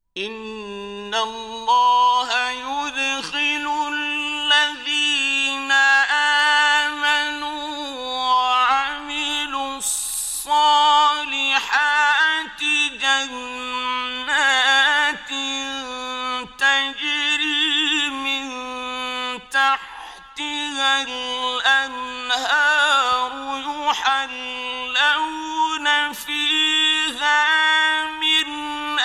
إن الله يدخل الذين آمنوا وعملوا الصالحات جنات تجري من تحتها الأنهار يحلون فيها من